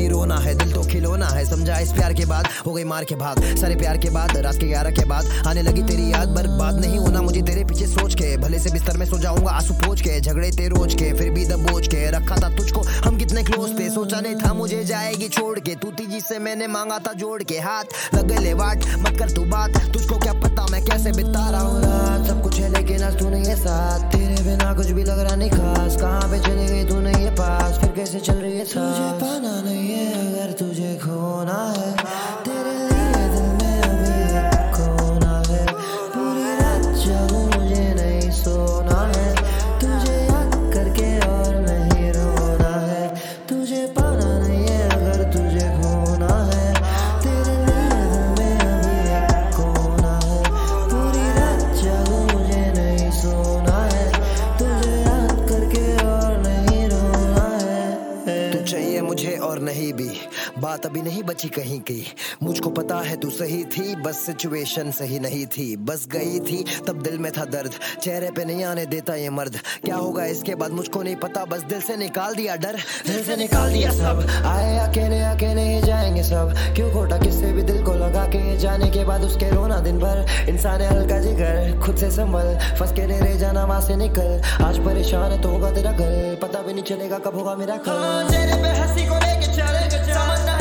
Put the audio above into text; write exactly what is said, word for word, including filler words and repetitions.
नहीं रोना है, दिल तो खिलौना है। समझा इस प्यार के बाद हो गई मार के भाग, सारे प्यार के बाद रात के ग्यारह के बाद आने लगी तेरी याद। बर्बाद नहीं होना मुझे तेरे पीछे सोच के, भले से बिस्तर में सो जाऊंगा आंसू पोंछ के। झगड़े ते रोज के फिर भी दबोच के रखा था तुझको, हम कितने क्लोज थे। सोचा नहीं था मुझे जाएगी छोड़ के, तू थी जिससे मैंने मांगा था जोड़ के हाथ। लग गए वाट मत कर तू बात, तुझको क्या पता मैं कैसे बिता रहा हूँ रात। सब कुछ है लेकिन आज तू नहीं है साथ, तेरे बिना कुछ भी लग रहा नहीं खास। कहाँ पे चली गई तू नहीं है पास, फिर कैसे चल रही है। तुझे पाना नहीं है अगर तुझे खोना है, तेरे लिए दिल में अभी खोना है। पूरी रात जागूं मुझे नहीं सोना है, तुझे याद करके और नहीं रोना है। तुझे पाना नहीं है अगर तुझे खोना है, तेरे लिए दिल में अभी खोना है। पूरी रात जागूं मुझे नहीं सोना है, तुझे याद करके और नहीं रोना है। तू चाहिए मुझे और नहीं भी, बात अभी नहीं बची कहीं की। मुझको पता है तू सही थी, बस सिचुएशन सही नहीं थी। बस गई थी तब दिल में था दर्द, चेहरे पे नहीं आने देता ये मर्द। क्या होगा इसके बाद मुझको नहीं पता, बस दिल से निकाल दिया डर, दिल से निकाल दिया सब। आए अकेले अकेले ही जाएंगे सब, क्यों खोटा किससे भी दिल को लगा के। जाने के बाद उसके रोना दिन भर, इंसान है हल्का जिगर खुद से संभल। फंस के ले रहे जाना वहां से निकल, आज परेशान है तो होगा तेरा घर, पता भी नहीं चलेगा कब होगा मेरा कल। तेरे पे हंसी को लेके चले